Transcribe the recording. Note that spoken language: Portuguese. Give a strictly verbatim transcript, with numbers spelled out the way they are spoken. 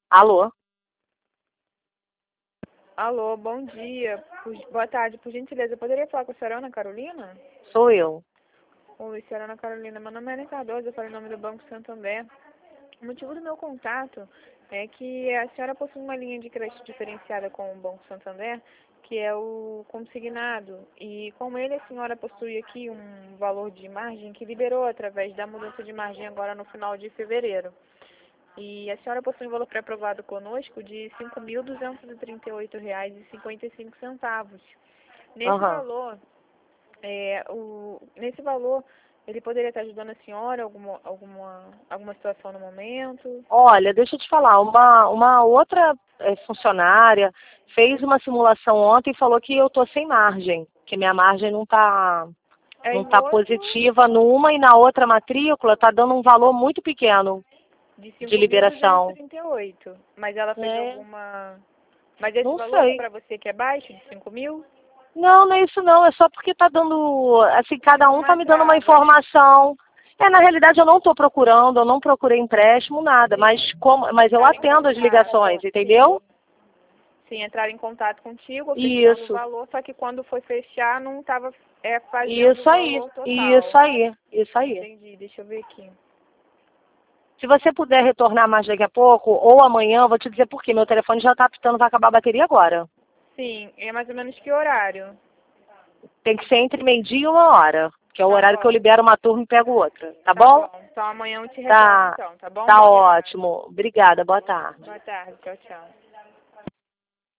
Alô? Alô, bom dia. Por- boa tarde, por gentileza. Eu poderia falar com a senhora Ana Carolina? Sou eu. Oi, senhora Ana Carolina. Meu nome é Ana Cardoso, eu falo em nome do Banco Santander. O motivo do meu contato é que a senhora possui uma linha de crédito diferenciada com o Banco Santander, que é o consignado. E com ele a senhora possui aqui um valor de margem que liberou através da mudança de margem agora no final de fevereiro. E a senhora possui um valor pré-aprovado conosco de cinco mil duzentos e trinta e oito reais e cinquenta e cinco centavos. Nesse Aham. valor, é, o, nesse valor, ele poderia estar ajudando a senhora alguma, alguma, alguma situação no momento? Olha, deixa eu te falar, uma, uma outra eh, funcionária fez uma simulação ontem e falou que eu tô sem margem, que minha margem não tá, É, não em tá outro, positiva numa e na outra matrícula tá dando um valor muito pequeno de de cinco mil duzentos e liberação. trinta e oito. Mas ela fez É, alguma... Mas esse não valor sei. para você que é baixo, de cinco mil? Não, não é isso não, é só porque tá dando, assim, cada Tive um tá uma me dando uma trava, né? informação. É, na realidade eu não estou procurando, eu não procurei empréstimo, nada, mas Sim, como, mas eu entrar em atendo as ligações, contato. Sim. entendeu? Sim, entrar em contato contigo, oferecendo o Isso, valor, só que quando foi fechar não estava é, fazendo o isso aí, valor total. isso aí, isso aí. Entendi, deixa eu ver aqui. Se você puder retornar mais daqui a pouco, ou amanhã, eu vou te dizer por quê. Meu telefone já está apitando, vai acabar a bateria agora. Sim, é mais ou menos que horário? Tem que ser entre meio-dia e uma hora, que é o Tá horário que eu bom, libero uma turma e pego outra, tá tá bom? bom. Então amanhã eu te retorno Tá, então, tá bom? tá Obrigada. ótimo. Obrigada, boa tarde. Boa tarde, tchau, tchau.